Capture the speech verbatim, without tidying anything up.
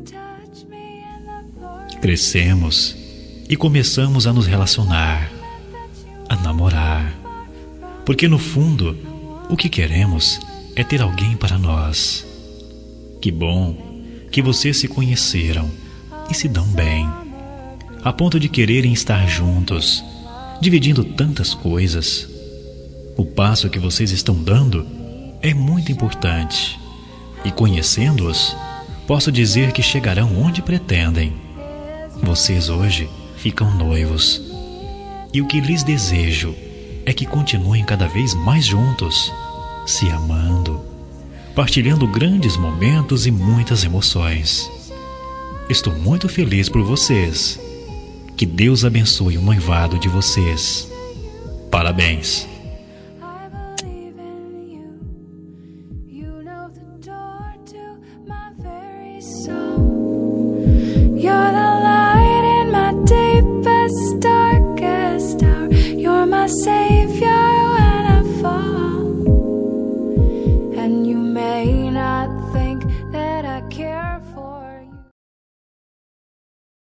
Crescemos e começamos a nos relacionar, a namorar, porque no fundo o que queremos é ter alguém para nós. Que bom que vocês se conheceram e se dão bem, a ponto de quererem estar juntos, dividindo tantas coisas. O passo que vocês estão dando é muito importante, e conhecendo-os, posso dizer que chegarão onde pretendem. Vocês hoje ficam noivos, e o que lhes desejo é que continuem cada vez mais juntos, se amando, partilhando grandes momentos e muitas emoções. Estou muito feliz por vocês. Que Deus abençoe o noivado de vocês. Parabéns!